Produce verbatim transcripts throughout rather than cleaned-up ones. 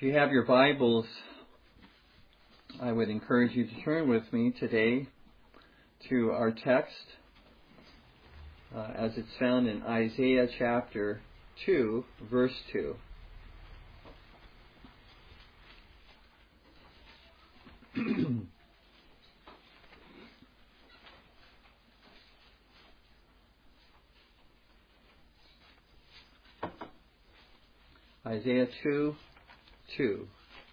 If you have your Bibles, I would encourage you to turn with me today to our text uh, as it's found in Isaiah chapter two, verse two. Isaiah two, two.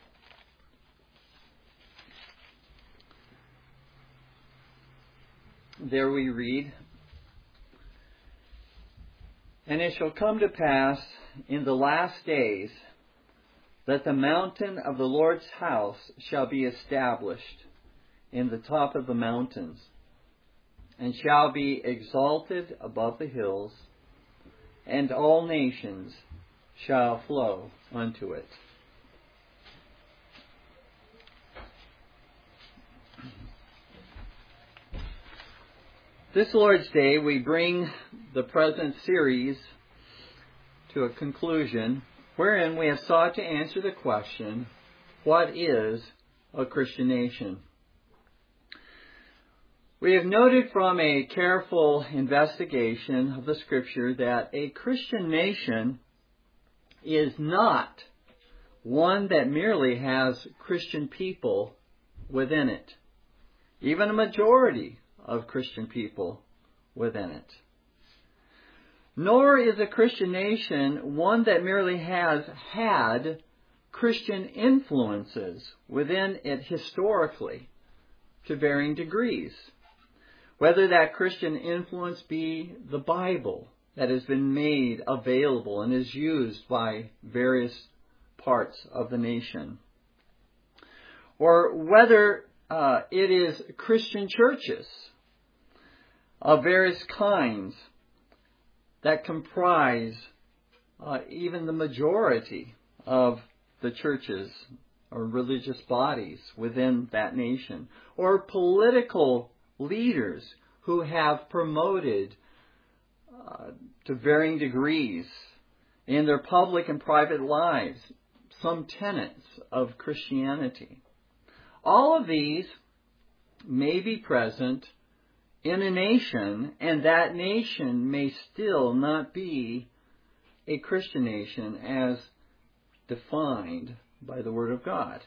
There we read, "And it shall come to pass in the last days that the mountain of the Lord's house shall be established in the top of the mountains, and shall be exalted above the hills, and all nations shall flow unto it." This Lord's Day, we bring the present series to a conclusion, wherein we have sought to answer the question, what is a Christian nation? We have noted from a careful investigation of the Scripture that a Christian nation is not one that merely has Christian people within it, even a majority of Christian people within it. Nor is a Christian nation one that merely has had Christian influences within it historically to varying degrees. Whether that Christian influence be the Bible that has been made available and is used by various parts of the nation, or whether uh, it is Christian churches of various kinds that comprise uh, even the majority of the churches or religious bodies within that nation, or political leaders who have promoted uh, to varying degrees in their public and private lives some tenets of Christianity. All of these may be present in a nation, and that nation may still not be a Christian nation as defined by the Word of God.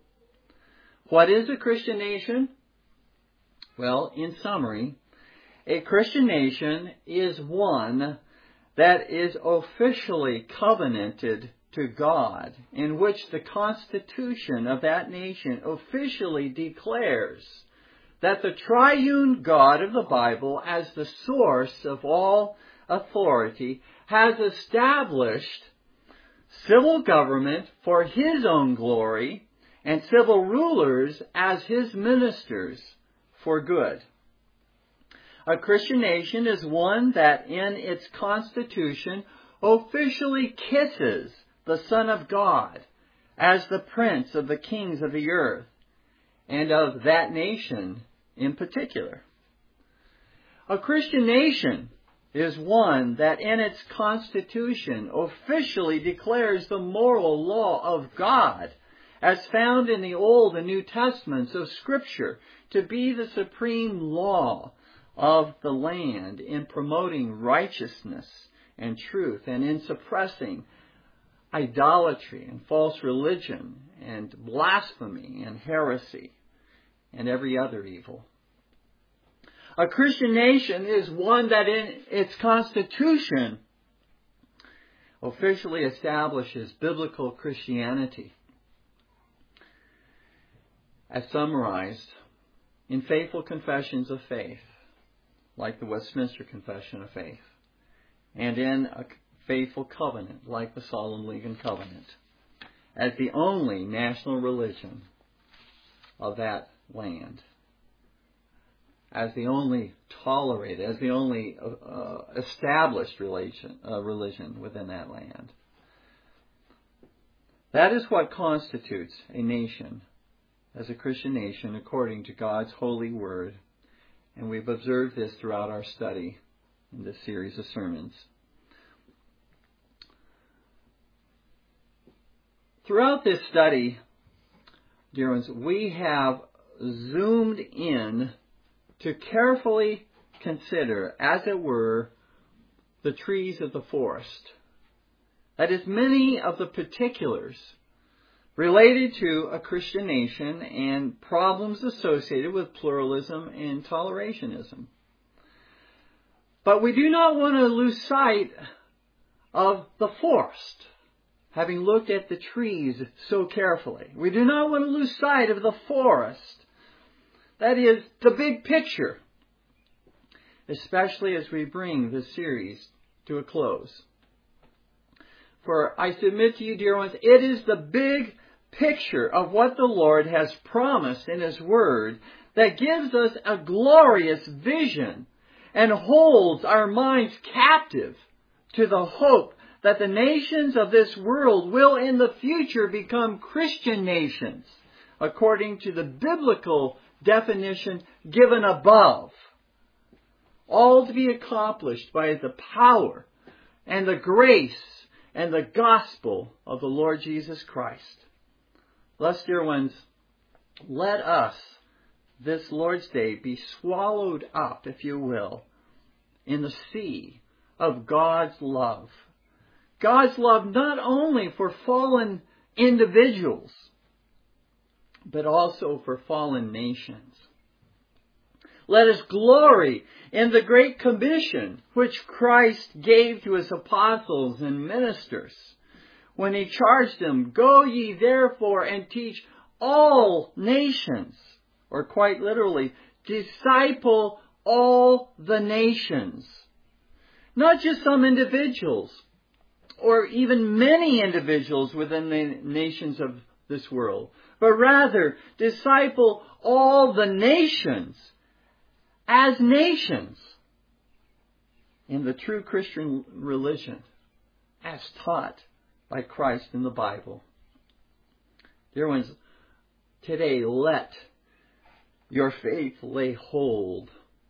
What is a Christian nation? Well, in summary, a Christian nation is one that is officially covenanted to God, in which the Constitution of that nation officially declares that the triune God of the Bible, as the source of all authority, has established civil government for His own glory and civil rulers as His ministers for good. A Christian nation is one that in its constitution officially kisses the Son of God as the Prince of the kings of the earth and of that nation in particular. A Christian nation is one that in its constitution officially declares the moral law of God as found in the Old and New Testaments of Scripture to be the supreme law of the land in promoting righteousness and truth, and in suppressing idolatry and false religion and blasphemy and heresy and every other evil. A Christian nation is one that in its constitution officially establishes biblical Christianity as summarized in faithful confessions of faith, like the Westminster Confession of Faith, and in a faithful covenant, like the Solemn League and Covenant, as the only national religion of that land, as the only tolerated, as the only uh, established religion, uh, religion within that land. That is what constitutes a nation as a Christian nation according to God's holy word, and we've observed this throughout our study in this series of sermons. Throughout this study, dear ones, we have zoomed in to carefully consider, as it were, the trees of the forest. That is, many of the particulars related to a Christian nation and problems associated with pluralism and tolerationism. But we do not want to lose sight of the forest, having looked at the trees so carefully. We do not want to lose sight of the forest. That is, the big picture, especially as we bring this series to a close. For I submit to you, dear ones, it is the big picture of what the Lord has promised in His Word that gives us a glorious vision and holds our minds captive to the hope that the nations of this world will in the future become Christian nations, according to the biblical definition given above. All to be accomplished by the power and the grace and the gospel of the Lord Jesus Christ. Thus, dear ones, let us this Lord's Day be swallowed up, if you will, in the sea of God's love. God's love not only for fallen individuals, but also for fallen nations. Let us glory in the great commission which Christ gave to His apostles and ministers when He charged them, "Go ye therefore and teach all nations," or quite literally, disciple all the nations. Not just some individuals, or even many individuals within the nations of this world, but rather disciple all the nations as nations in the true Christian religion as taught by Christ in the Bible. Dear ones, today let your faith lay hold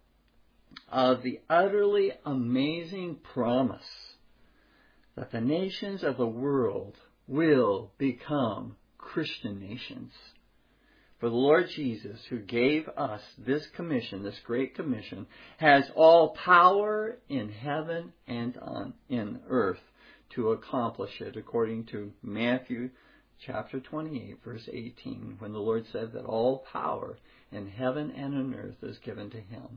of the utterly amazing promise that the nations of the world will become Christian nations. For the Lord Jesus, who gave us this commission, this great commission, has all power in heaven and on in earth to accomplish it, according to Matthew chapter twenty-eight, verse eighteen, when the Lord said that all power in heaven and on earth is given to Him.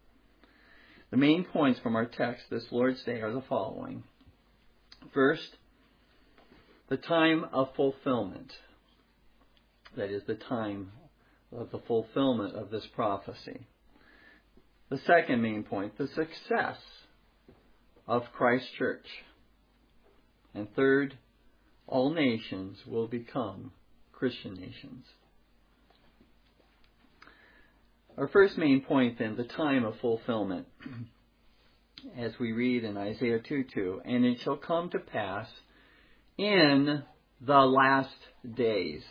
The main points from our text this Lord's Day are the following. First, the time of fulfillment. That is, the time of the fulfillment of this prophecy. The second main point, the success of Christ's church. And third, all nations will become Christian nations. Our first main point then, the time of fulfillment. As we read in Isaiah two two, "And it shall come to pass in the last days."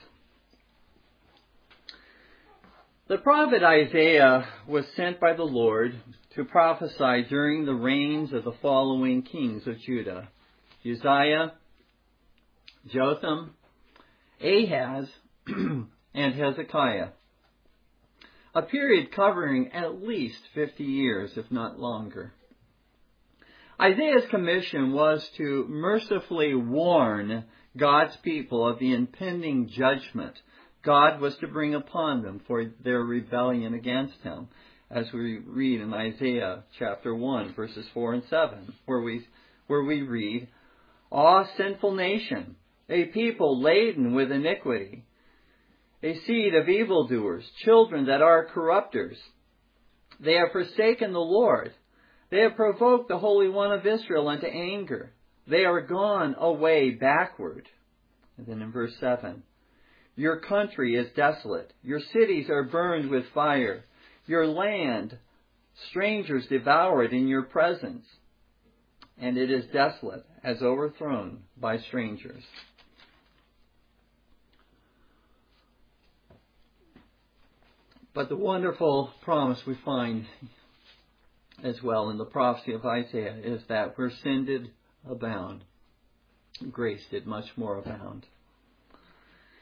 The prophet Isaiah was sent by the Lord to prophesy during the reigns of the following kings of Judah: Uzziah, Jotham, Ahaz, and Hezekiah. A period covering at least fifty years, if not longer. Isaiah's commission was to mercifully warn God's people of the impending judgment God was to bring upon them for their rebellion against Him, as we read in Isaiah chapter one, verses four and seven, where we, where we read, "Ah, sinful nation, a people laden with iniquity, a seed of evildoers, children that are corrupters. They have forsaken the Lord. They have provoked the Holy One of Israel unto anger. They are gone away backward." And then in verse seven, "Your country is desolate. Your cities are burned with fire. Your land, strangers devour it in your presence. And it is desolate, as overthrown by strangers." But the wonderful promise we find as well in the prophecy of Isaiah is that where sin did abound, grace did much more abound.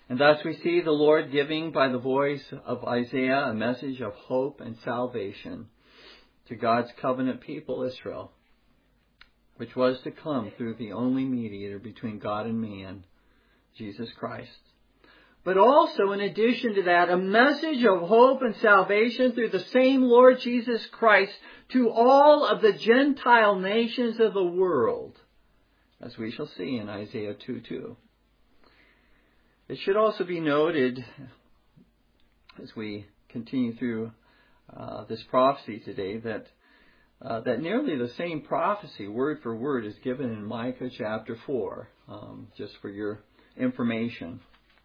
And thus we see the Lord giving by the voice of Isaiah a message of hope and salvation to God's covenant people, Israel, which was to come through the only mediator between God and man, Jesus Christ. But also, in addition to that, a message of hope and salvation through the same Lord Jesus Christ to all of the Gentile nations of the world, as we shall see in Isaiah two two. It should also be noted, as we continue through uh, this prophecy today, that uh, that nearly the same prophecy, word for word, is given in Micah chapter four, um, just for your information.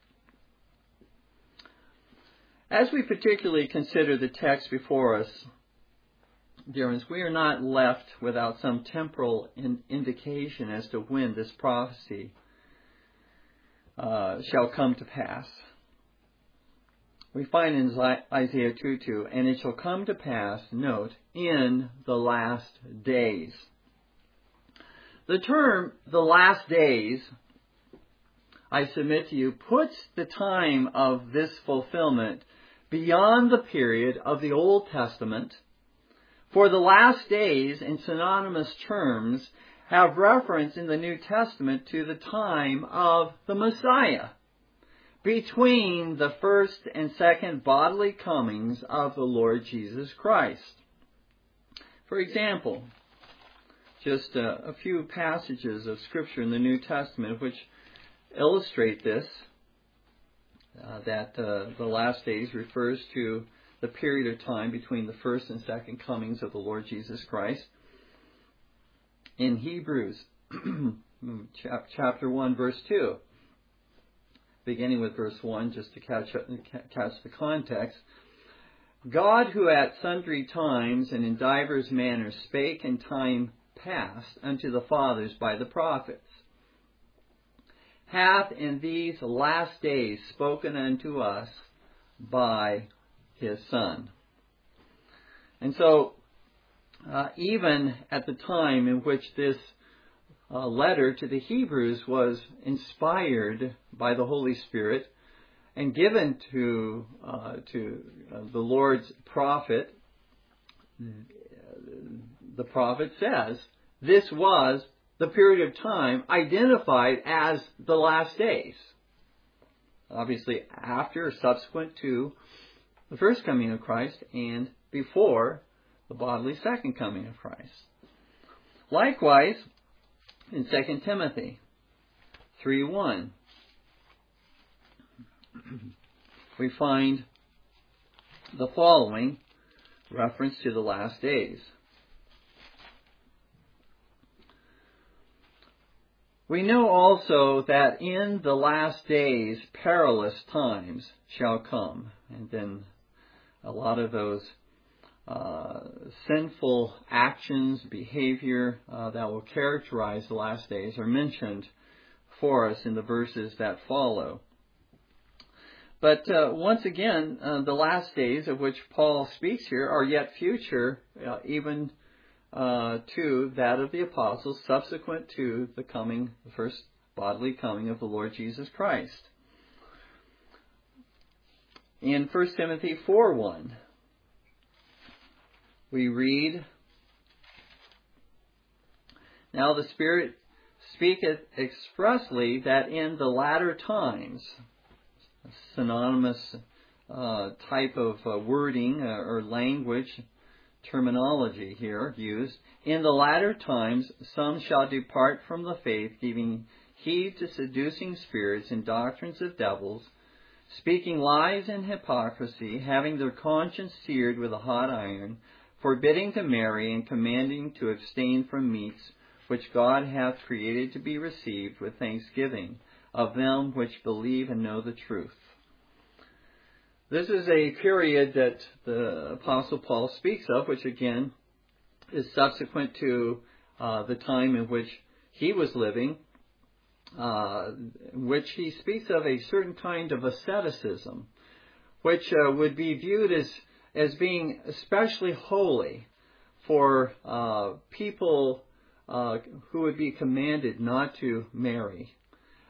As we particularly consider the text before us, dear ones, we are not left without some temporal in indication as to when this prophecy uh, shall come to pass. We find in Isaiah two two, and it shall come to pass, note, in the last days. The term, the last days, I submit to you, puts the time of this fulfillment beyond the period of the Old Testament. For the last days, in synonymous terms, have reference in the New Testament to the time of the Messiah, between the first and second bodily comings of the Lord Jesus Christ. For example, just a, a few passages of Scripture in the New Testament which illustrate this, uh, that uh, the last days refers to the period of time between the first and second comings of the Lord Jesus Christ. In Hebrews chapter one, verse two, beginning with verse one, just to catch up, catch the context. God, who at sundry times and in divers manners spake in time past unto the fathers by the prophets, hath in these last days spoken unto us by His Son. And so, uh, even at the time in which this uh, letter to the Hebrews was inspired by the Holy Spirit and given to uh, to uh, the Lord's prophet, the prophet says this was the period of time identified as the last days. Obviously, after or subsequent to the first coming of Christ and before the bodily second coming of Christ. Likewise, in Second Timothy three one, we find the following reference to the last days. We know also that in the last days perilous times shall come. And then a lot of those uh, sinful actions, behavior uh, that will characterize the last days are mentioned for us in the verses that follow. But uh, once again, uh, the last days of which Paul speaks here are yet future, uh, even uh, to that of the apostles, subsequent to the coming, the first bodily coming of the Lord Jesus Christ. In First Timothy four one, we read, Now the Spirit speaketh expressly that in the latter times, a synonymous uh, type of uh, wording uh, or language, terminology here used, in the latter times some shall depart from the faith, giving heed to seducing spirits and doctrines of devils, speaking lies and hypocrisy, having their conscience seared with a hot iron, forbidding to marry and commanding to abstain from meats which God hath created to be received with thanksgiving of them which believe and know the truth. This is a period that the Apostle Paul speaks of, which again is subsequent to uh, the time in which he was living, uh, in which he speaks of a certain kind of asceticism, which uh, would be viewed as, as being especially holy for uh, people uh, who would be commanded not to marry.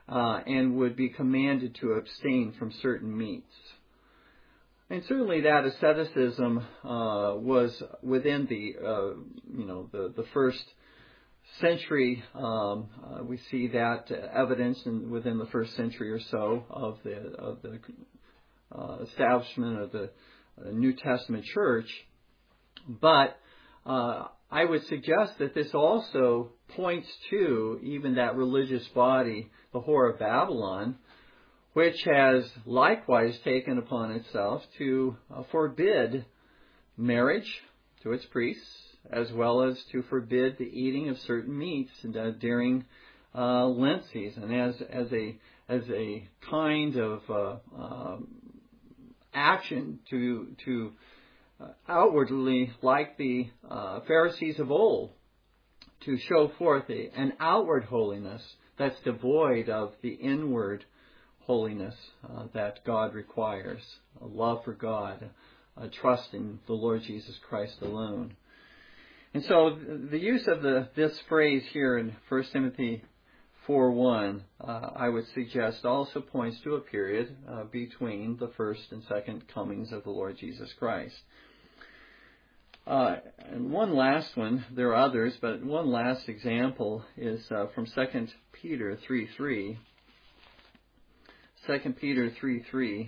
uh, and would be commanded to abstain from certain meats. And certainly that asceticism uh, was within the, uh, you know, the, the first century. Um, uh, we see that evidence in, within the first century or so of the of the uh, establishment of the uh, New Testament church. But uh, I would suggest that this also points to even that religious body, the Whore of Babylon, which has likewise taken upon itself to uh, forbid marriage to its priests, as well as to forbid the eating of certain meats uh, during uh, Lent season, as as a as a kind of uh, uh, action to to uh, outwardly, like the uh, Pharisees of old, to show forth a, an outward holiness that's devoid of the inward holiness uh, that God requires, a love for God, a trust in the Lord Jesus Christ alone. And so the use of the this phrase here in First Timothy four one, uh, I would suggest also points to a period uh, between the first and second comings of the Lord Jesus Christ. Uh, and one last one, there are others, but one last example is uh, from Second Peter three three. Second Peter three three,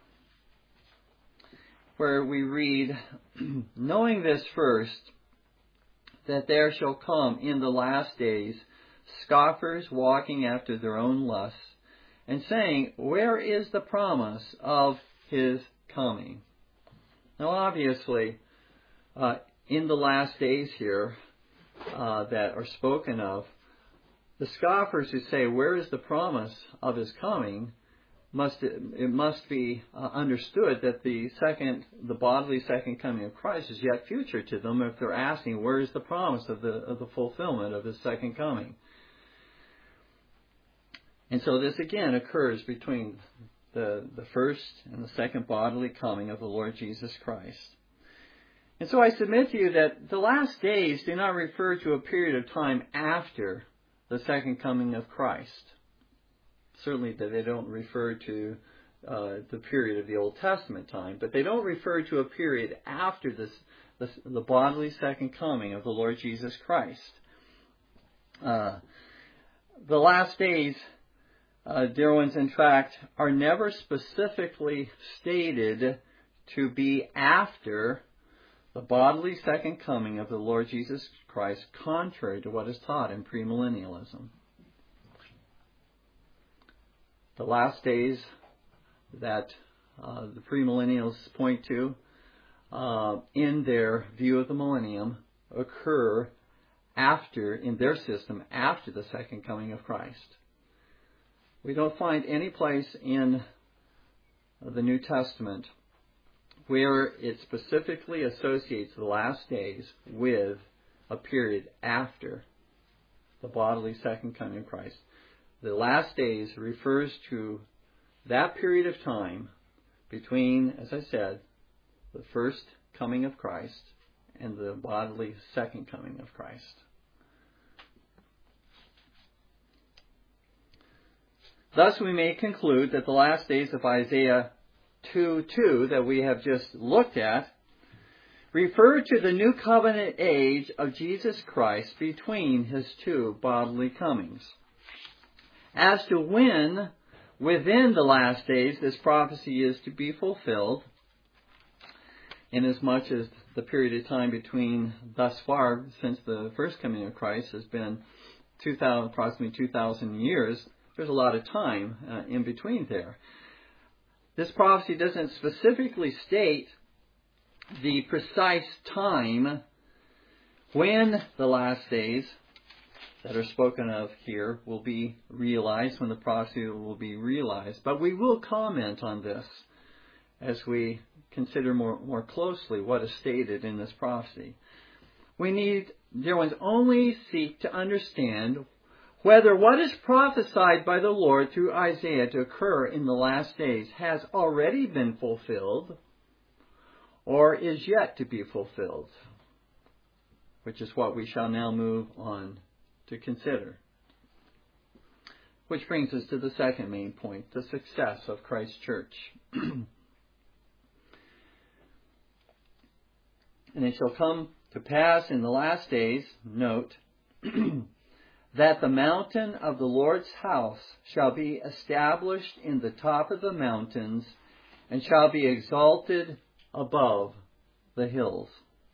where we read, knowing this first, that there shall come in the last days scoffers walking after their own lusts, and saying, where is the promise of his coming? Now obviously, uh, in the last days here uh, that are spoken of, the scoffers who say, where is the promise of his coming? Must it must be uh, understood that the second, the bodily second coming of Christ is yet future to them. If they're asking, where is the promise of the of the fulfillment of his second coming? And so this again occurs between the the first and the second bodily coming of the Lord Jesus Christ. And so I submit to you that the last days do not refer to a period of time after the second coming of Christ. Certainly that they don't refer to uh, the period of the Old Testament time, but they don't refer to a period after this, this the bodily second coming of the Lord Jesus Christ. Uh, the last days, uh, dear ones, in fact, are never specifically stated to be after the bodily second coming of the Lord Jesus Christ, contrary to what is taught in premillennialism. The last days that uh, the premillennials point to uh, in their view of the millennium occur after, in their system, after the second coming of Christ. We don't find any place in the New Testament where it specifically associates the last days with a period after the bodily second coming of Christ. The last days refers to that period of time between, as I said, the first coming of Christ and the bodily second coming of Christ. Thus we may conclude that the last days of Isaiah two two that we have just looked at refer to the new covenant age of Jesus Christ between his two bodily comings. As to when within the last days this prophecy is to be fulfilled, inasmuch as the period of time between thus far, since the first coming of Christ, has been two thousand, approximately two thousand years, there's a lot of time uh, in between there. This prophecy doesn't specifically state the precise time when the last days that are spoken of here will be realized, when the prophecy will be realized. But we will comment on this as we consider more, more closely what is stated in this prophecy. We need, dear ones, only seek to understand whether what is prophesied by the Lord through Isaiah to occur in the last days has already been fulfilled or is yet to be fulfilled, which is what we shall now move on to consider. Which brings us to the second main point, the success of Christ's church. And it shall come to pass in the last days, note, that the mountain of the Lord's house shall be established in the top of the mountains, and shall be exalted above the hills.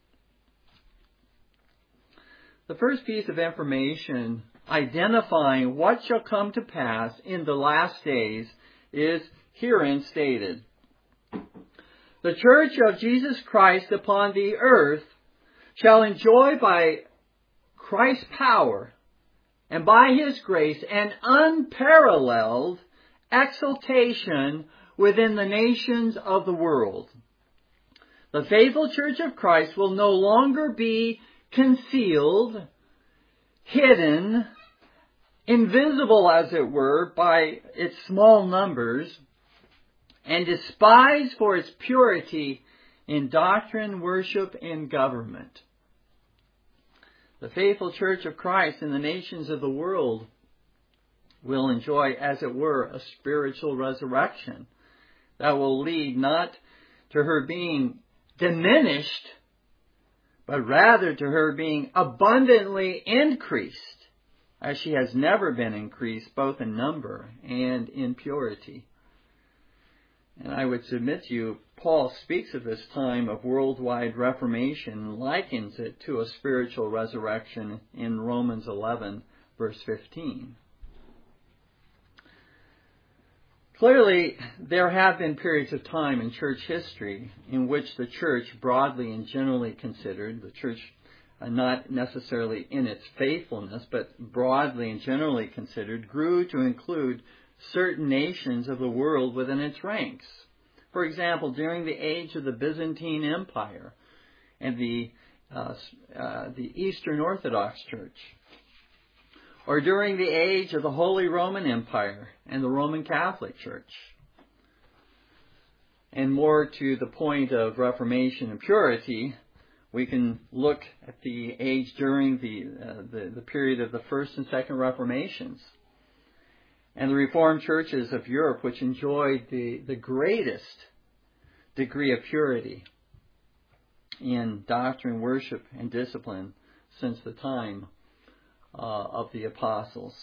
The first piece of information identifying what shall come to pass in the last days is herein stated. The church of Jesus Christ upon the earth shall enjoy by Christ's power and by His grace an unparalleled exaltation within the nations of the world. The faithful church of Christ will no longer be concealed, hidden, invisible as it were by its small numbers, and despised for its purity in doctrine, worship, and government. The faithful church of Christ in the nations of the world will enjoy, as it were, a spiritual resurrection that will lead not to her being diminished, but rather to her being abundantly increased, as she has never been increased, both in number and in purity. And I would submit to you, Paul speaks of this time of worldwide reformation and likens it to a spiritual resurrection in Romans eleven, verse fifteen. Clearly, there have been periods of time in church history in which the church, broadly and generally considered, the church uh, not necessarily in its faithfulness, but broadly and generally considered, grew to include certain nations of the world within its ranks. For example, during the age of the Byzantine Empire and the, uh, uh, the Eastern Orthodox Church, or during the age of the Holy Roman Empire and the Roman Catholic Church. And more to the point of Reformation and purity, we can look at the age during the, uh, the, the period of the First and Second Reformations, and the Reformed churches of Europe, which enjoyed the, the greatest degree of purity in doctrine, worship, and discipline since the time uh, of the apostles.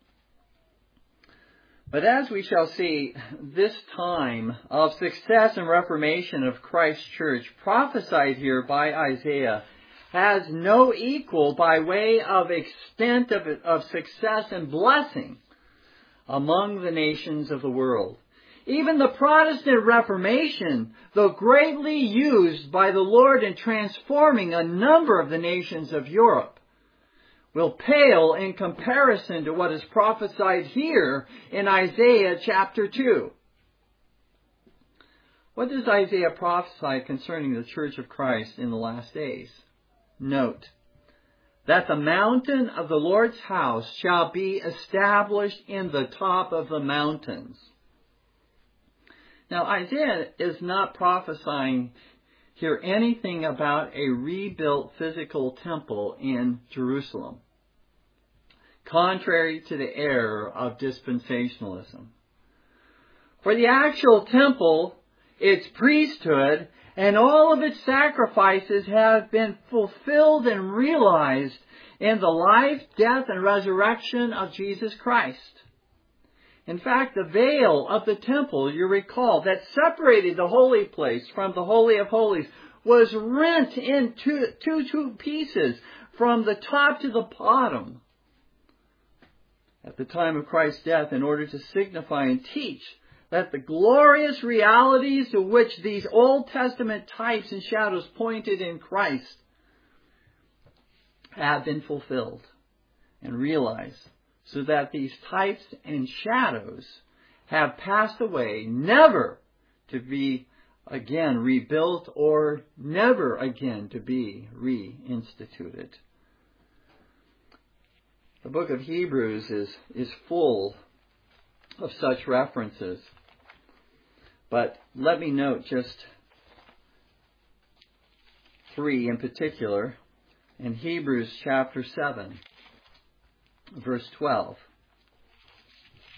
But as we shall see, this time of success and reformation of Christ's church, prophesied here by Isaiah, has no equal by way of extent of, of success and blessing among the nations of the world. Even the Protestant Reformation, though greatly used by the Lord in transforming a number of the nations of Europe, will pale in comparison to what is prophesied here in Isaiah chapter two. What does Isaiah prophesy concerning the church of Christ in the last days? Note that the mountain of the Lord's house shall be established in the top of the mountains. Now, Isaiah is not prophesying here anything about a rebuilt physical temple in Jerusalem, contrary to the error of dispensationalism. For the actual temple, its priesthood, and all of its sacrifices have been fulfilled and realized in the life, death, and resurrection of Jesus Christ. In fact, the veil of the temple, you recall, that separated the holy place from the Holy of Holies was rent into two, two pieces from the top to the bottom at the time of Christ's death, in order to signify and teach that the glorious realities to which these Old Testament types and shadows pointed in Christ have been fulfilled and realized, so that these types and shadows have passed away, never to be again rebuilt or never again to be reinstituted. The book of Hebrews is, is full of such references. But let me note just three in particular. In Hebrews chapter seven, verse twelve.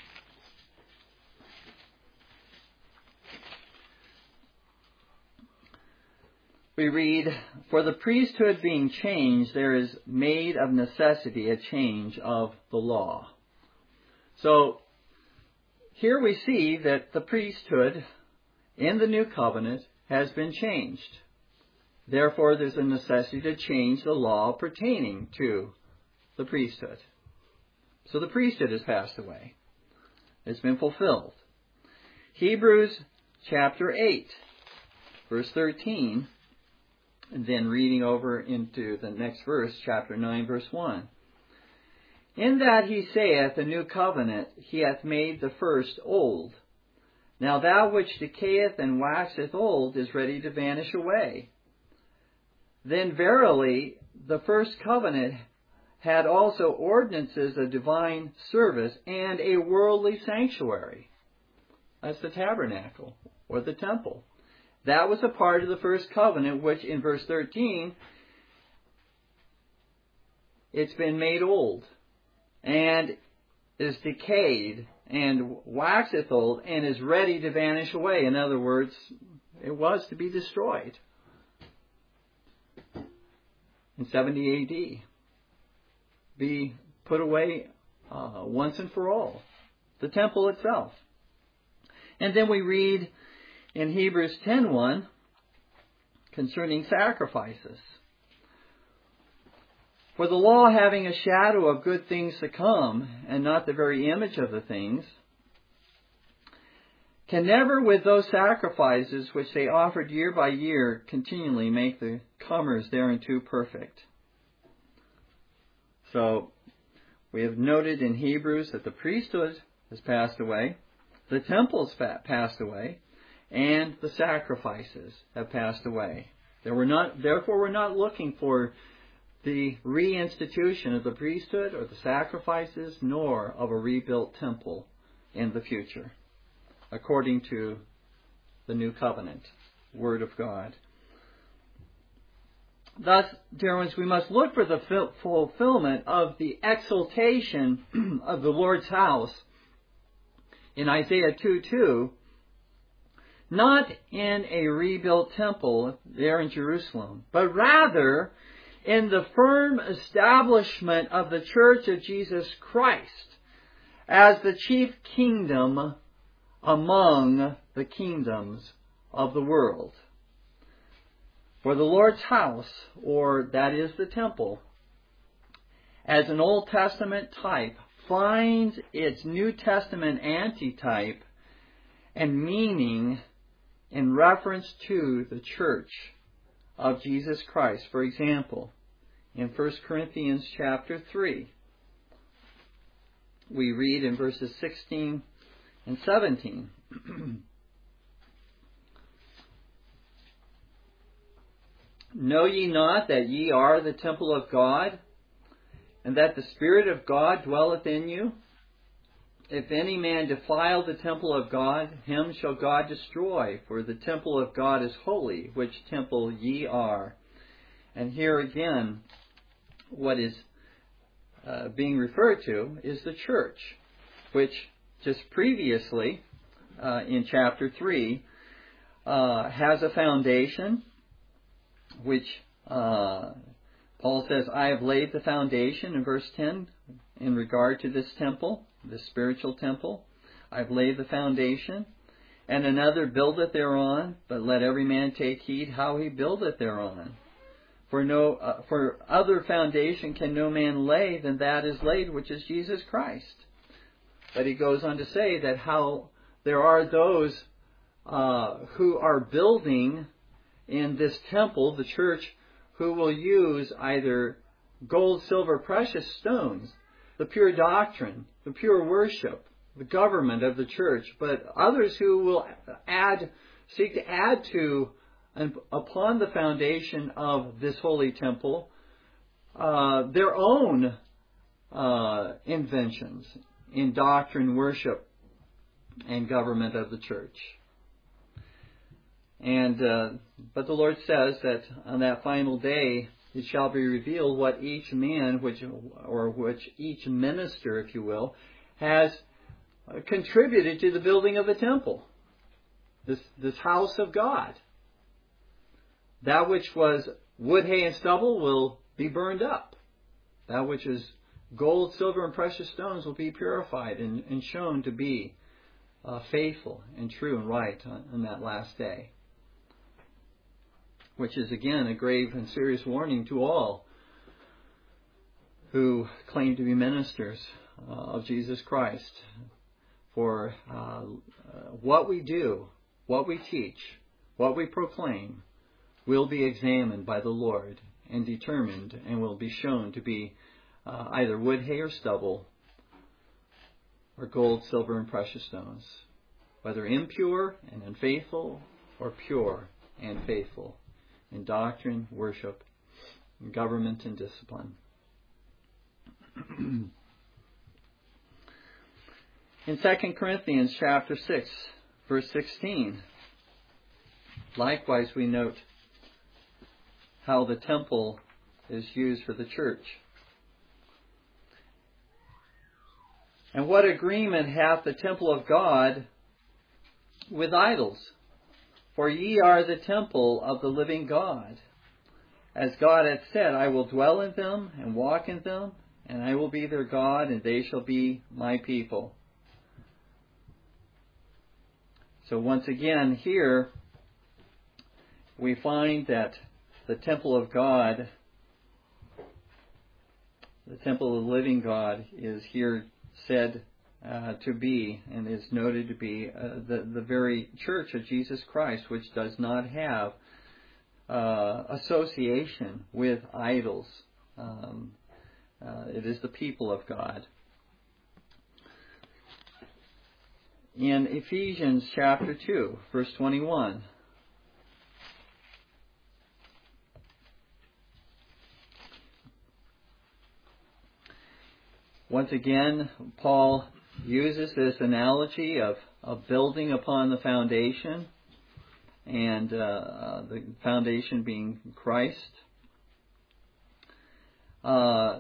we read, "For the priesthood being changed, there is made of necessity a change of the law." So here we see that the priesthood in the new covenant has been changed. Therefore, there's a necessity to change the law pertaining to the priesthood. So the priesthood has passed away. It's been fulfilled. Hebrews chapter eight, verse thirteen, and then reading over into the next verse, chapter nine, verse one. "In that he saith, a new covenant, he hath made the first old. Now that which decayeth and waxeth old is ready to vanish away. Then verily the first covenant had also ordinances of divine service and a worldly sanctuary." That's the tabernacle or the temple. That was a part of the first covenant, which in verse thirteen, it's been made old and is decayed and waxeth old and is ready to vanish away. In other words, it was to be destroyed in seventy A D. Be put away uh, once and for all. The temple itself. And then we read in Hebrews ten one concerning sacrifices. "For the law, having a shadow of good things to come, and not the very image of the things, can never with those sacrifices which they offered year by year continually make the comers thereunto perfect." So, we have noted in Hebrews that the priesthood has passed away, the temple's passed away, and the sacrifices have passed away. There were not, therefore, we're not looking for the reinstitution of the priesthood or the sacrifices, nor of a rebuilt temple in the future, according to the new covenant, Word of God. Thus, dear ones, we must look for the fulfillment of the exaltation of the Lord's house in Isaiah two two, not in a rebuilt temple there in Jerusalem, but rather in the firm establishment of the Church of Jesus Christ as the chief kingdom among the kingdoms of the world. For the Lord's house, or that is the temple, as an Old Testament type, finds its New Testament antitype and meaning in reference to the Church of Jesus Christ. For example, in First Corinthians chapter three, we read in verses sixteen and seventeen, "Know ye not that ye are the temple of God, and that the Spirit of God dwelleth in you? If any man defile the temple of God, him shall God destroy, for the temple of God is holy, which temple ye are." And here again, what is uh, being referred to is the church, which just previously, uh, in chapter three, uh, has a foundation, which uh, Paul says, "I have laid the foundation," in verse ten, in regard to this temple, the spiritual temple. "I've laid the foundation, and another buildeth thereon, but let every man take heed how he buildeth thereon. For no, uh, for other foundation can no man lay than that is laid, which is Jesus Christ." But he goes on to say that how there are those uh, who are building in this temple, the church, who will use either gold, silver, precious stones, the pure doctrine, the pure worship, the government of the church, but others who will add, seek to add to and upon the foundation of this holy temple, uh, their own uh, inventions in doctrine, worship, and government of the church. And uh, but the Lord says that on that final day it shall be revealed what each man, which or which each minister, if you will, has contributed to the building of the temple, this this house of God. that which was wood, hay, and stubble will be burned up. That which is gold, silver, and precious stones will be purified and, and shown to be uh, faithful and true and right on, on that last day. Which is, again, a grave and serious warning to all who claim to be ministers uh, of Jesus Christ. For uh, uh, what we do, what we teach, what we proclaim will be examined by the Lord and determined and will be shown to be uh, either wood, hay, or stubble, or gold, silver, and precious stones, whether impure and unfaithful or pure and faithful in doctrine, worship, in government, and discipline. In Second Corinthians chapter six, verse sixteen, likewise we note how the temple is used for the church. And what agreement hath the temple of God with idols? For ye are the temple of the living God. As God hath said, I will dwell in them and walk in them, and I will be their God, and they shall be my people. So once again, here we find that the temple of God, the temple of the living God, is here said uh, to be, and is noted to be, uh, the, the very church of Jesus Christ, which does not have uh, association with idols. Um, uh, it is the people of God. In Ephesians chapter two, verse twenty-one, once again, Paul uses this analogy of, of building upon the foundation, and uh, the foundation being Christ. Uh,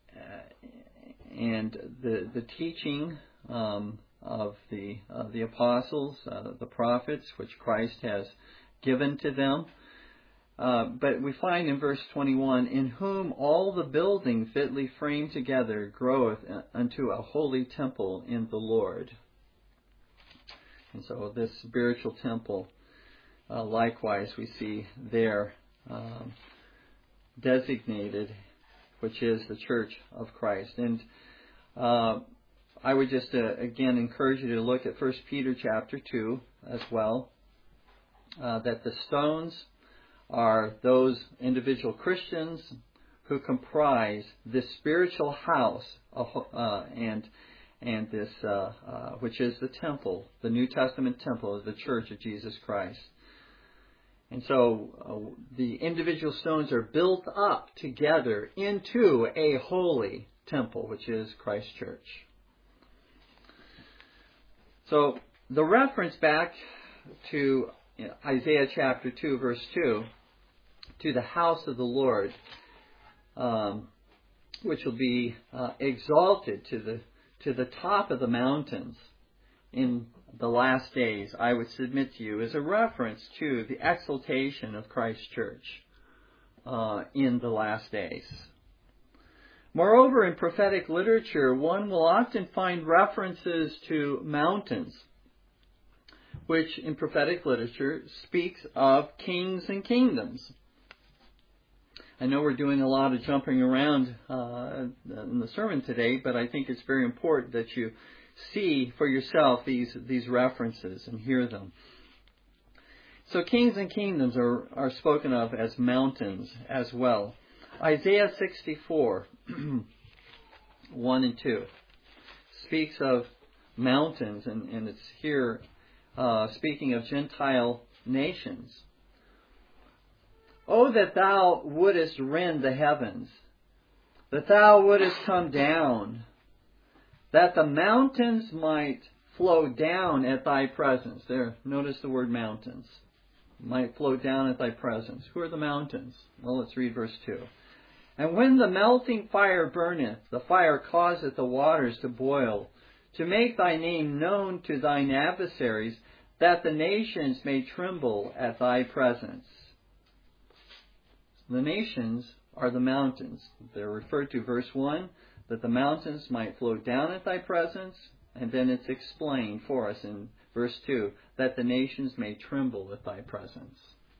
and the the teaching um, of the uh, the apostles, uh, the prophets, which Christ has given to them. Uh, but we find in verse twenty-one, in whom all the building fitly framed together groweth unto a holy temple in the Lord. And so this spiritual temple, uh, likewise, we see there um, designated, which is the church of Christ. And uh, I would just uh, again encourage you to look at First Peter chapter two as well, uh, that the stones are those individual Christians who comprise this spiritual house of, uh, and and this uh, uh, which is the temple, the New Testament temple of the Church of Jesus Christ. And so uh, the individual stones are built up together into a holy temple, which is Christ's church. So the reference back to Isaiah chapter two, verse two, to the house of the Lord, um, which will be uh, exalted to the to the top of the mountains in the last days, I would submit to you, is a reference to the exaltation of Christ's church uh, in the last days. Moreover, in prophetic literature, one will often find references to mountains, which in prophetic literature speaks of kings and kingdoms. I know we're doing a lot of jumping around uh, in the sermon today, but I think it's very important that you see for yourself these these references and hear them. So kings and kingdoms are, are spoken of as mountains as well. Isaiah sixty-four, one and two, speaks of mountains, and, and it's here uh, speaking of Gentile nations. Oh, that thou wouldest rend the heavens, that thou wouldest come down, that the mountains might flow down at thy presence. There, notice the word mountains. Might flow down at thy presence. Who are the mountains? Well, let's read verse two. And when the melting fire burneth, the fire causeth the waters to boil, to make thy name known to thine adversaries, that the nations may tremble at thy presence. The nations are the mountains. They're referred to, verse one, that the mountains might flow down at thy presence, and then it's explained for us in verse two, that the nations may tremble at thy presence.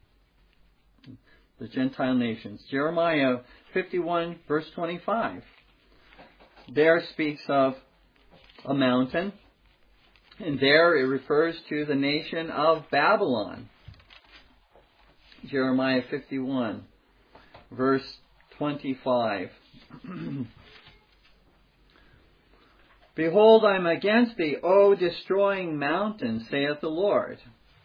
The Gentile nations. Jeremiah fifty-one, verse twenty-five. There speaks of a mountain, and there it refers to the nation of Babylon. Jeremiah fifty-one, verse twenty-five. Behold, I am against thee, O destroying mountain, saith the Lord.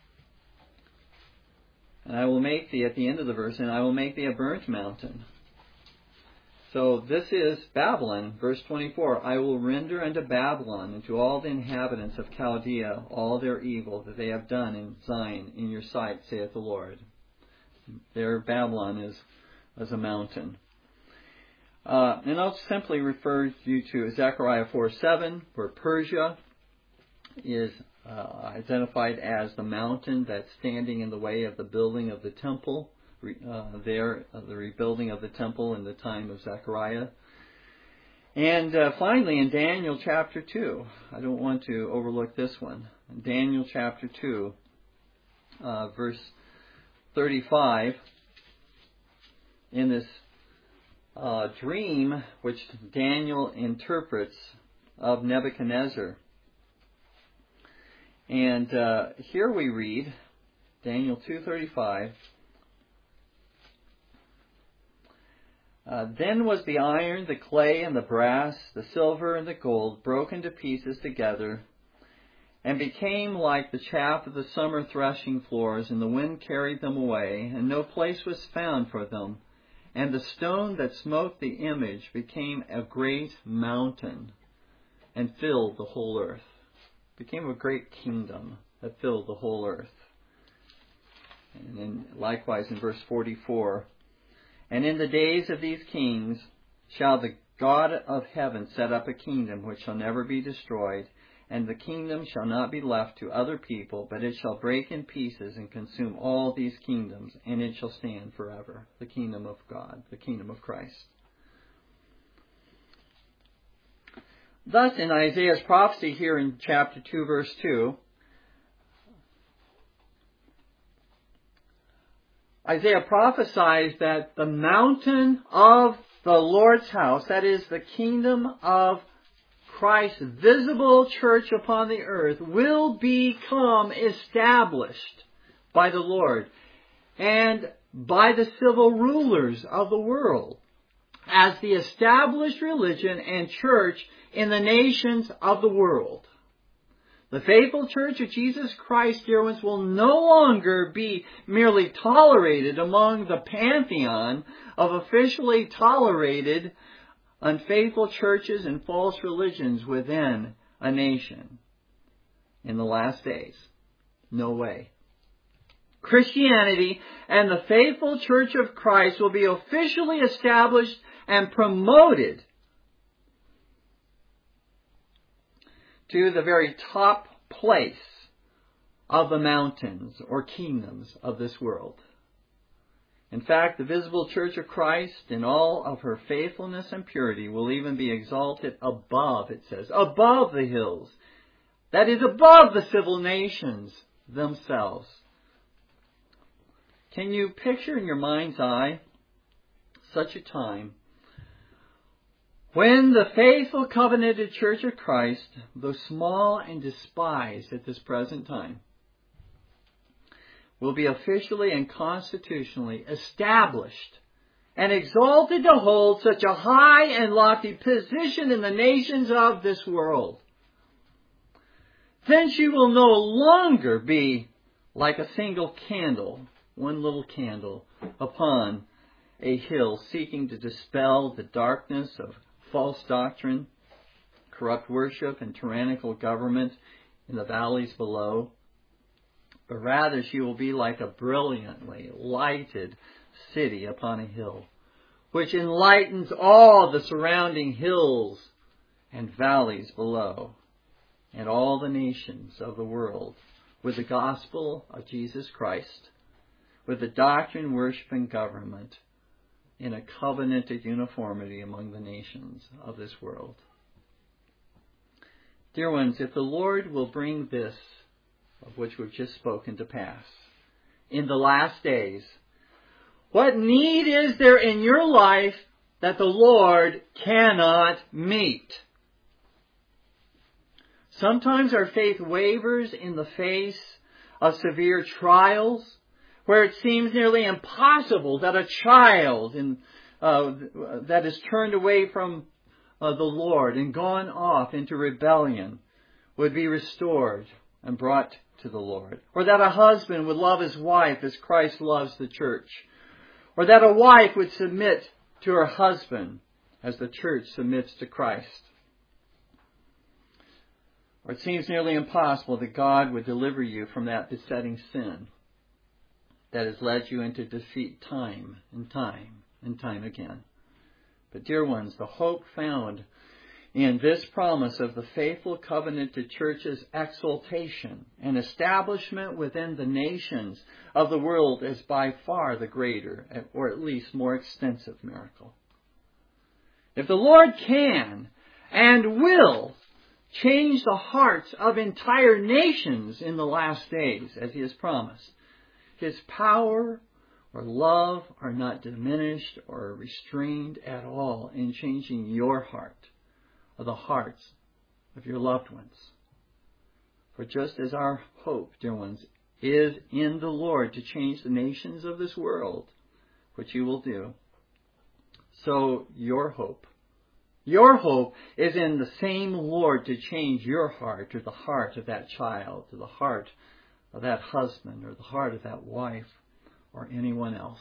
And I will make thee, at the end of the verse, and I will make thee a burnt mountain. So this is Babylon, verse twenty-four. I will render unto Babylon and to all the inhabitants of Chaldea all their evil that they have done in Zion in your sight, saith the Lord. There Babylon is as a mountain. Uh, and I'll simply refer you to Zechariah four seven, where Persia is uh, identified as the mountain that's standing in the way of the building of the temple. Uh, there, uh, the rebuilding of the temple in the time of Zechariah. And uh, finally, in Daniel chapter two, I don't want to overlook this one. In Daniel chapter two, uh, verse thirty-five, in this uh, dream which Daniel interprets of Nebuchadnezzar. And uh, here we read, Daniel two thirty-five, Uh, then was the iron, the clay, and the brass, the silver, and the gold broken to pieces together, and became like the chaff of the summer threshing floors, and the wind carried them away, and no place was found for them. And the stone that smote the image became a great mountain, and filled the whole earth. Became a great kingdom that filled the whole earth. And then likewise in verse forty-four, and in the days of these kings shall the God of heaven set up a kingdom which shall never be destroyed, and the kingdom shall not be left to other people, but it shall break in pieces and consume all these kingdoms, and it shall stand forever. The kingdom of God, the kingdom of Christ. Thus, in Isaiah's prophecy here in chapter two, verse two, Isaiah prophesies that the mountain of the Lord's house, that is the kingdom of Christ's visible church upon the earth, will become established by the Lord and by the civil rulers of the world as the established religion and church in the nations of the world. The faithful church of Jesus Christ, dear ones, will no longer be merely tolerated among the pantheon of officially tolerated unfaithful churches and false religions within a nation in the last days. No way. Christianity and the faithful church of Christ will be officially established and promoted to the very top place of the mountains or kingdoms of this world. In fact, the visible church of Christ in all of her faithfulness and purity will even be exalted above, it says, above the hills. That is, above the civil nations themselves. Can you picture in your mind's eye such a time when the faithful covenanted church of Christ, though small and despised at this present time, will be officially and constitutionally established and exalted to hold such a high and lofty position in the nations of this world? Then she will no longer be like a single candle, one little candle, upon a hill seeking to dispel the darkness of false doctrine, corrupt worship, and tyrannical government in the valleys below. But rather she will be like a brilliantly lighted city upon a hill, which enlightens all the surrounding hills and valleys below, and all the nations of the world, with the gospel of Jesus Christ, with the doctrine, worship, and government in a covenanted uniformity among the nations of this world. Dear ones, if the Lord will bring this, of which we've just spoken, to pass in the last days, what need is there in your life that the Lord cannot meet? Sometimes our faith wavers in the face of severe trials, where it seems nearly impossible that a child in, uh, that is turned away from uh, the Lord and gone off into rebellion would be restored and brought to the Lord. Or that a husband would love his wife as Christ loves the church. Or that a wife would submit to her husband as the church submits to Christ. Or it seems nearly impossible that God would deliver you from that besetting sin that has led you into defeat time and time and time again. But dear ones, the hope found in this promise of the faithful covenanted church's exaltation and establishment within the nations of the world is by far the greater, or at least more extensive miracle. If the Lord can and will change the hearts of entire nations in the last days, as He has promised, His power or love are not diminished or restrained at all in changing your heart or the hearts of your loved ones. For just as our hope, dear ones, is in the Lord to change the nations of this world, which you will do, so your hope, your hope is in the same Lord to change your heart or the heart of that child, or the heart of that husband, or the heart of that wife, or anyone else.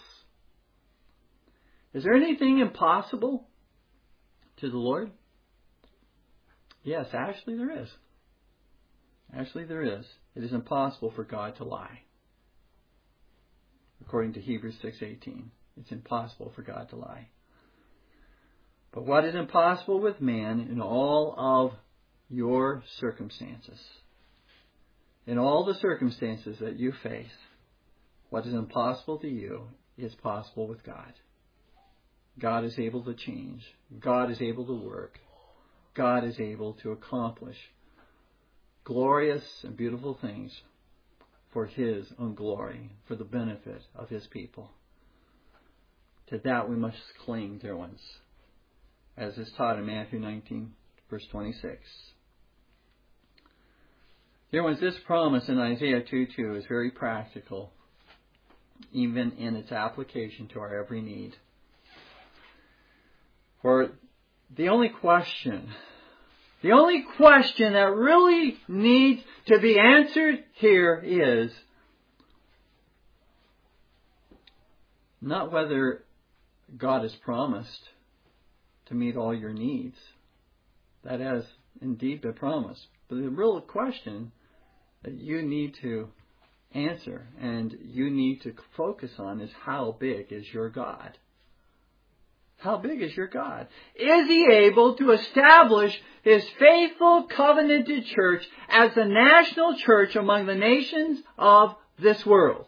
Is there anything impossible to the Lord? Yes, actually there is. Actually there is. It is impossible for God to lie. According to Hebrews six eighteen, it's impossible for God to lie. But what is impossible with man in all of your circumstances, in all the circumstances that you face, what is impossible to you is possible with God. God is able to change. God is able to work. God is able to accomplish glorious and beautiful things for His own glory, for the benefit of His people. To that we must cling, dear ones, as is taught in Matthew nineteen, verse twenty-six. Dear ones, this promise in Isaiah two two is very practical, even in its application to our every need. For the only question, the only question that really needs to be answered here is not whether God has promised to meet all your needs. That has indeed been promised. But the real question that you need to answer and you need to focus on is, how big is your God? How big is your God? Is He able to establish His faithful covenanted church as the national church among the nations of this world?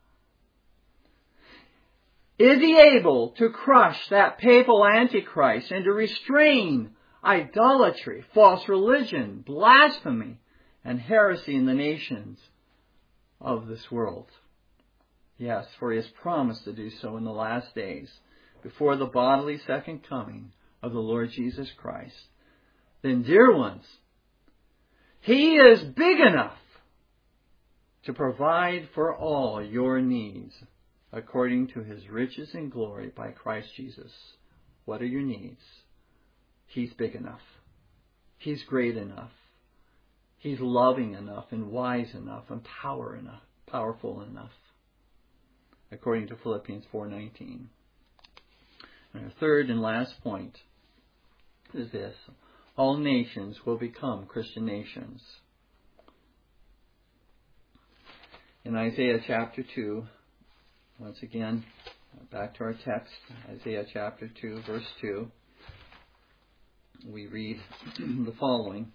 Is He able to crush that papal antichrist and to restrain idolatry, false religion, blasphemy, and heresy in the nations of this world? Yes, for He has promised to do so in the last days, before the bodily second coming of the Lord Jesus Christ. Then, dear ones, He is big enough to provide for all your needs according to His riches and glory by Christ Jesus. What are your needs? He's big enough. He's great enough. He's loving enough and wise enough and power enough, powerful enough, according to Philippians four nineteen. And our third and last point is this: all nations will become Christian nations. In Isaiah chapter two, once again, back to our text, Isaiah chapter two, verse two, we read the following.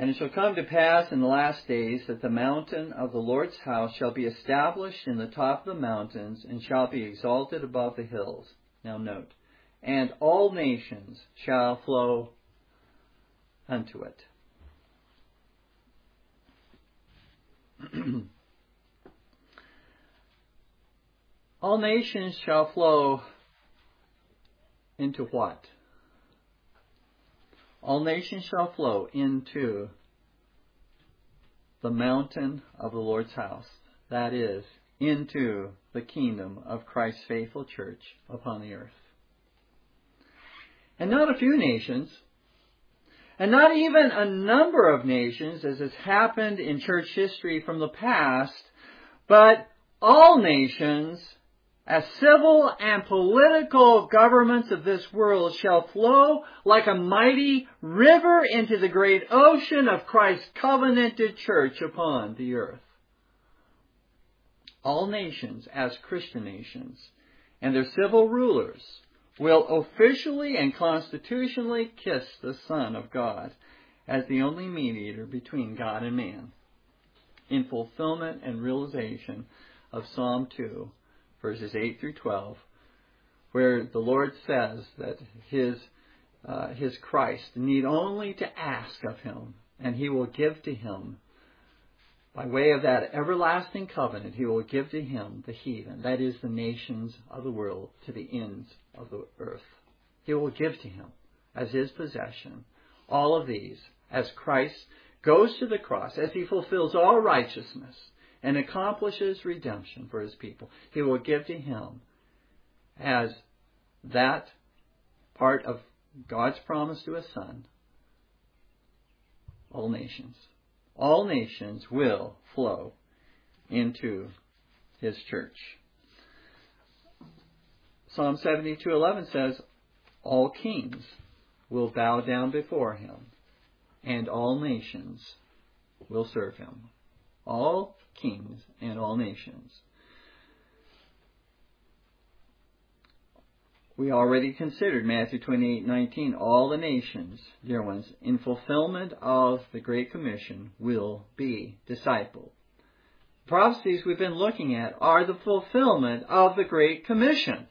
And it shall come to pass in the last days that the mountain of the Lord's house shall be established in the top of the mountains, and shall be exalted above the hills. Now note, and all nations shall flow unto it. All nations shall flow into what? All nations shall flow into the mountain of the Lord's house. That is, into the kingdom of Christ's faithful church upon the earth. And not a few nations, and not even a number of nations, as has happened in church history from the past, but all nations, as civil and political governments of this world, shall flow like a mighty river into the great ocean of Christ's covenanted church upon the earth. All nations, as Christian nations, and their civil rulers, will officially and constitutionally kiss the Son of God as the only mediator between God and man, in fulfillment and realization of Psalm two, verses eight through twelve, where the Lord says that his, uh, his Christ need only to ask of him, and he will give to him, by way of that everlasting covenant, he will give to him the heathen, that is, the nations of the world, to the ends of the earth. He will give to him as his possession all of these, as Christ goes to the cross, as he fulfills all righteousness and accomplishes redemption for his people. He will give to him as that part of God's promise to his Son, all nations. All nations will flow into his church. Psalm seventy-two eleven says, all kings will bow down before him, and all nations will serve him. All kings and all nations. We already considered Matthew twenty-eight nineteen. All the nations, dear ones, in fulfillment of the Great Commission, will be discipled. The prophecies we've been looking at are the fulfillment of the Great Commission.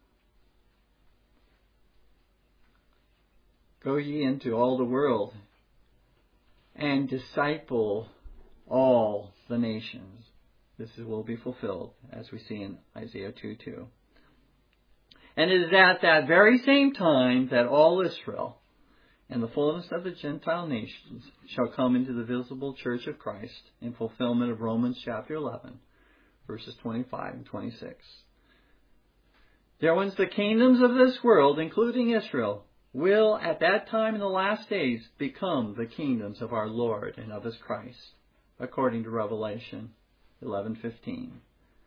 Go ye into all the world and disciple all the nations. This will be fulfilled, as we see in Isaiah two two. And it is at that very same time that all Israel and the fullness of the Gentile nations shall come into the visible church of Christ in fulfillment of Romans chapter eleven, verses twenty-five and twenty-six. Dear ones, the kingdoms of this world, including Israel, will at that time in the last days become the kingdoms of our Lord and of his Christ, according to Revelation eleven fifteen.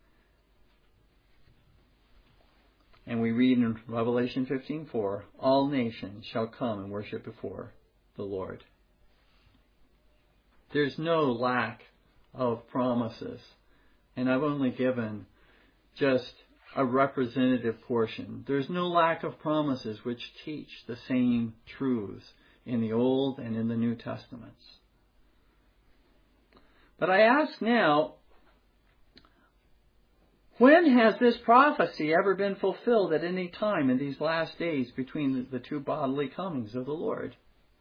And we read in Revelation fifteen four, all nations shall come and worship before the Lord. There's no lack of promises. And I've only given just a representative portion. There's no lack of promises which teach the same truths in the Old and in the New Testaments. But I ask now, when has this prophecy ever been fulfilled at any time in these last days between the two bodily comings of the Lord?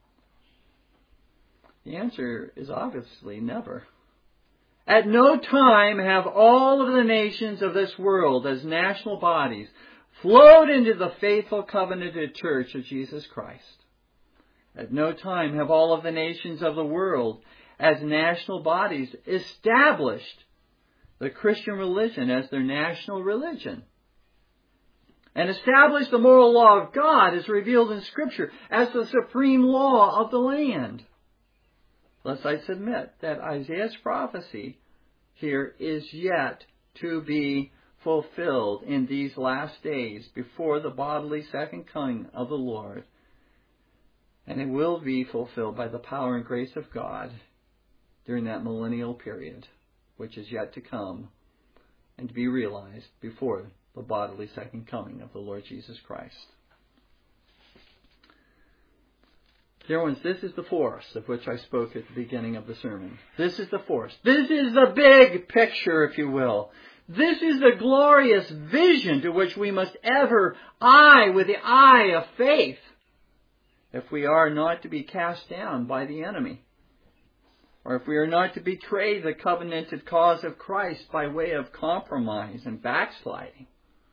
The answer is obviously never. At no time have all of the nations of this world as national bodies flowed into the faithful covenanted church of Jesus Christ. At no time have all of the nations of the world as national bodies established the Christian religion as their national religion, and establish the moral law of God as revealed in Scripture as the supreme law of the land. Lest I submit that Isaiah's prophecy here is yet to be fulfilled in these last days before the bodily second coming of the Lord. And it will be fulfilled by the power and grace of God during that millennial period, which is yet to come and to be realized before the bodily second coming of the Lord Jesus Christ. Dear ones, this is the forest of which I spoke at the beginning of the sermon. This is the forest. This is the big picture, if you will. This is the glorious vision to which we must ever eye with the eye of faith, if we are not to be cast down by the enemy, or if we are not to betray the covenanted cause of Christ by way of compromise and backsliding,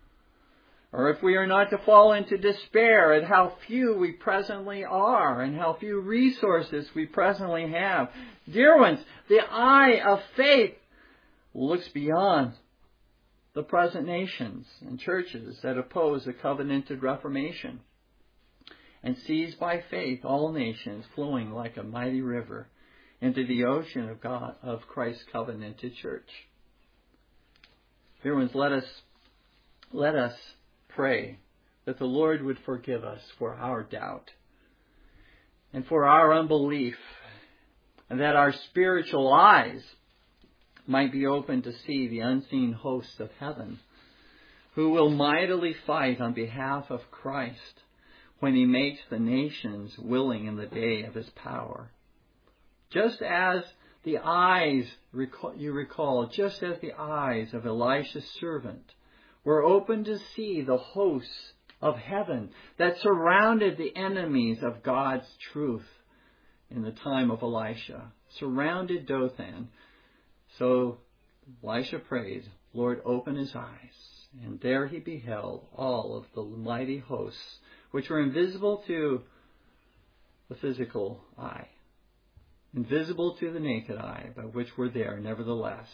or if we are not to fall into despair at how few we presently are and how few resources we presently have. Dear ones, the eye of faith looks beyond the present nations and churches that oppose the covenanted Reformation and sees by faith all nations flowing like a mighty river into the ocean of God, of Christ's covenanted church. Dear ones, let us, let us pray that the Lord would forgive us for our doubt and for our unbelief, and that our spiritual eyes might be open to see the unseen hosts of heaven, who will mightily fight on behalf of Christ when he makes the nations willing in the day of his power. Just as the eyes, you recall, just as the eyes of Elisha's servant were open to see the hosts of heaven that surrounded the enemies of God's truth in the time of Elisha, surrounded Dothan. So Elisha prayed, Lord, open his eyes. And there he beheld all of the mighty hosts, which were invisible to the physical eye, invisible to the naked eye, but which were there nevertheless.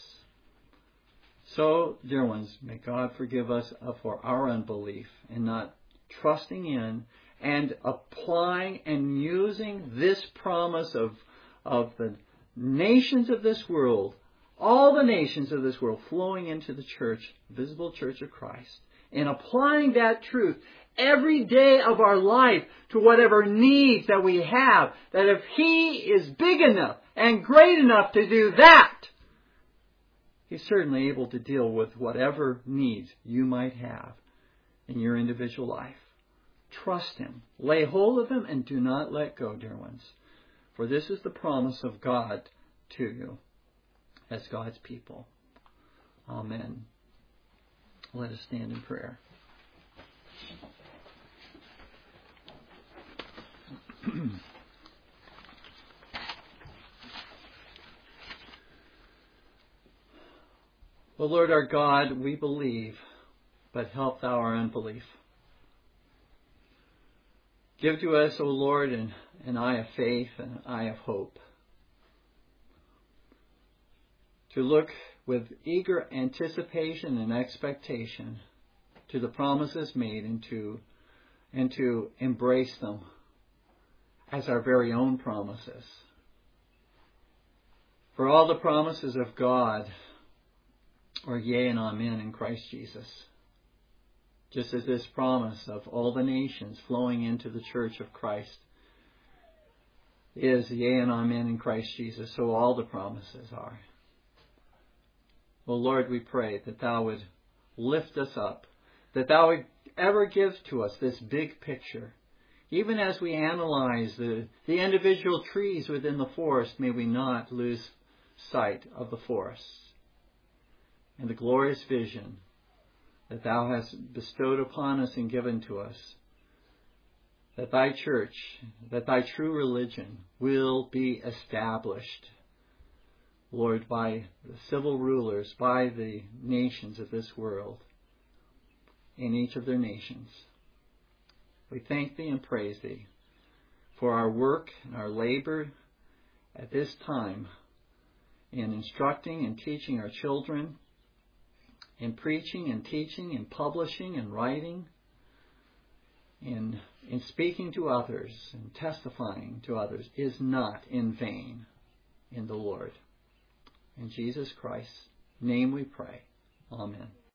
So, dear ones, may God forgive us for our unbelief and not trusting in and applying and using this promise of, of the nations of this world, all the nations of this world flowing into the church, visible church of Christ, and applying that truth every day of our life to whatever needs that we have, that if he is big enough and great enough to do that, he's certainly able to deal with whatever needs you might have in your individual life. Trust him. Lay hold of him and do not let go, dear ones. For this is the promise of God to you as God's people. Amen. Let us stand in prayer. O Lord our God, we believe, but help thou our unbelief. Give to us, O Lord, an, an eye of faith and an eye of hope, to look with eager anticipation and expectation to the promises made and to, and to embrace them as our very own promises. For all the promises of God are yea and amen in Christ Jesus. Just as this promise of all the nations flowing into the church of Christ is yea and amen in Christ Jesus, so all the promises are. O Lord, we pray that thou would lift us up, that thou would ever give to us this big picture. Even as we analyze the, the individual trees within the forest, may we not lose sight of the forest and the glorious vision that thou hast bestowed upon us and given to us, that thy church, that thy true religion will be established, Lord, by the civil rulers, by the nations of this world, in each of their nations. We thank thee and praise thee for our work and our labor at this time in instructing and teaching our children, in preaching and teaching and publishing and writing, in, in speaking to others and testifying to others is not in vain in the Lord. In Jesus Christ's name we pray. Amen.